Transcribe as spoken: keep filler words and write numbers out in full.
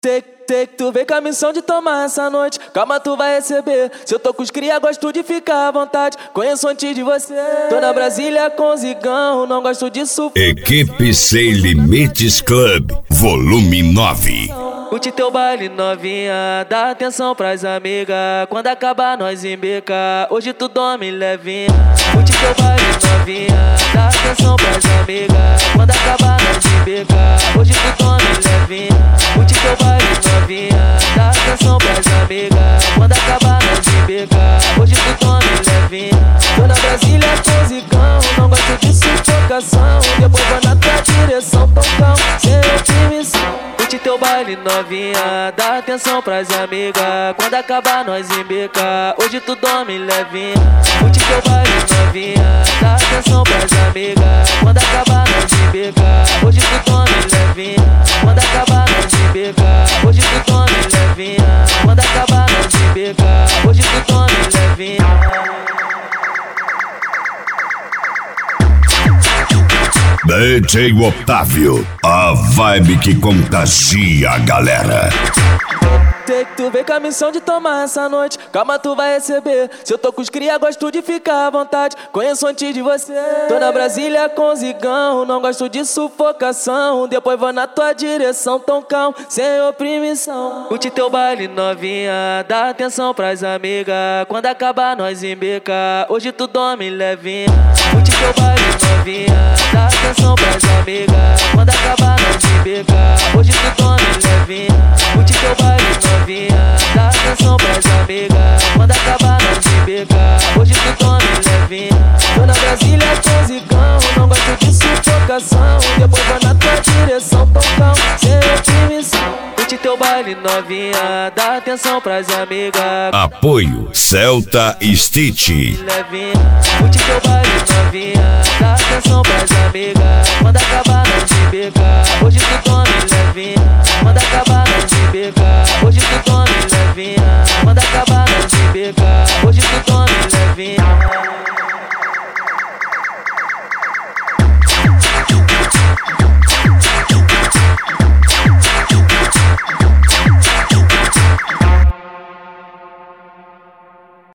Sei, sei que tu vem com a missão de tomar essa noite. Calma, tu vai receber. Se eu tô com os cria, gosto de ficar à vontade. Conheço antes de você. Tô na Brasília com zigão, não gosto disso. Equipe Sem Limites Club, volume nove. Curte teu baile novinha, dá atenção pras amigas. Quando acabar nós embeca, hoje tu dorme levinha. Curte teu baile novinha, dá atenção pras amigas. Quando acabar nós embeca, hoje tu dorme levinha. Curte teu baile novinha, dá atenção pras amigas. Quando acabar nós embeca, hoje tu dorme levinha. Tô na Brasília com zigão, não gosto de sufocação. Depois vou na tua direção, tocão, sem permissão. Curte teu baile novinha, dá atenção pras amigas. Quando acabar nós embeca, hoje tu dorme levinha. Curte teu baile novinha, dá atenção pras amigas. Quando acabar nós embeca, hoje tu dorme levinha. Quando acabar nós embeca, hoje tu dorme levinha. Quando acabar nós embeca, hoje tu dorme levinha. D J Otávio, a vibe que contagia a galera. Sei que tu vem com a missão de tomar essa noite. Calma, tu vai receber. Se eu tô com os cria, gosto de ficar à vontade. Conheço antes de você. Tô na Brasília com zigão, não gosto de sufocação. Depois vou na tua direção, toncão, sem oprimição. Curte teu baile novinha, dá atenção pras amigas. Quando acabar nós embeca, hoje tu dorme levinha. Curte teu baile novinha, dá atenção pras amigas. Quando acabar nós embeca, hoje tu dorme levinha. Curte teu baile novinha, dá atenção pras amigas. Quando acabar nós embeca, hoje tu dorme levinha. Tô na Brasília com zigão, não gosto de sufocação. Depois vou na tua direção, tocão, sem permissão. Curte teu baile novinha, dá atenção pras amigas. Apoio Celta Stitch. Levinha. Curte teu baile novinha, dá atenção pras amigas.